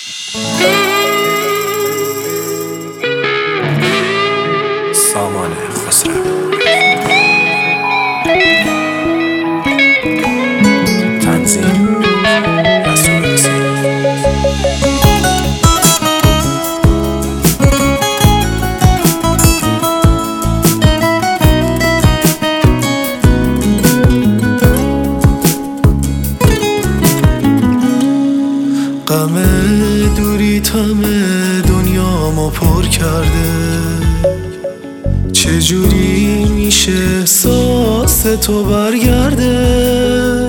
سامان خسروی. تنظیم رسول حسین. غم دوری تم دنیامو پر کرده، چجوری میشه احساس تو برگرده؟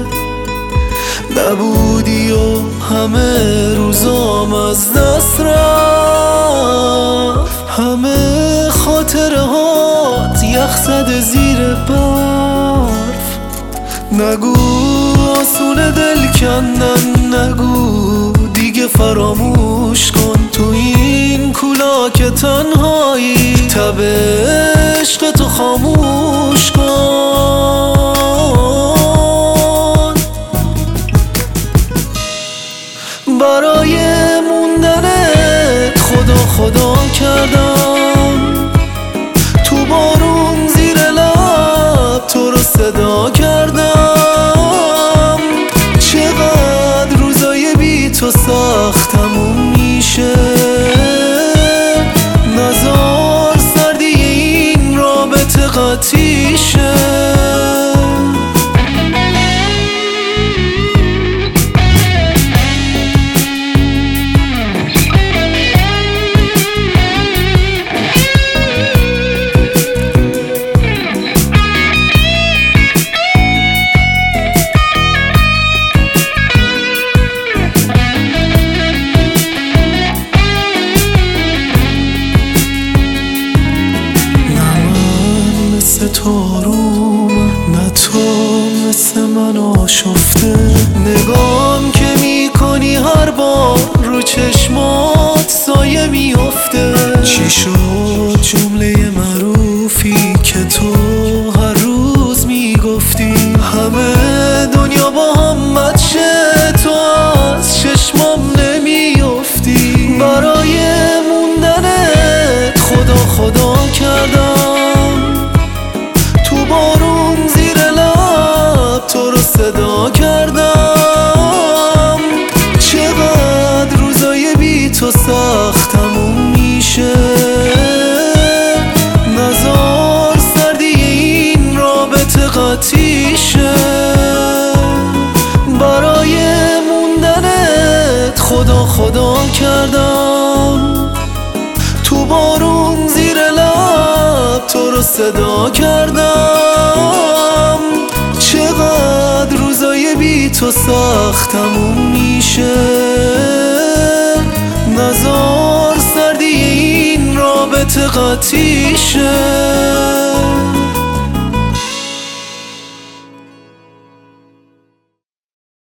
نبودی و همه روزام از دست رفت، همه خاطره هات یخ زده زیر برف. نگو آسون دل کندن، نگو دیگه فراموش کن. تو این کولاک تنهایی تب عشق تو خاموش کن. برای موندنت خدا خدا کردم، تو بارون زیر لب تو رو صدا کردم. چقدر روزای بی تو سختمون میشه، نزار سردی این رابطه قطعی شه. تو رو نه تو مثل من آشفته، نگام که میکنی هر بار رو چشمات سایه میفته. چی شد جمله معروفی که تو هر روز میگفتی؟ همه دنیا با هم بچه، تو از چشمام نمیفتی. برای موندنت خدا خدا کردم، تو بارون زیر لب تو رو صدا کردم. چقدر روزای بی تو سختمون میشه، نزار سردی این رابطه قطعی شه. برای موندنت خدا خدا کردم، تو بارون زیر لب تو رو صدا کردم. چقدر روزای بی تو سختمون میشه، نزار سردی این رابطه قطعی شه.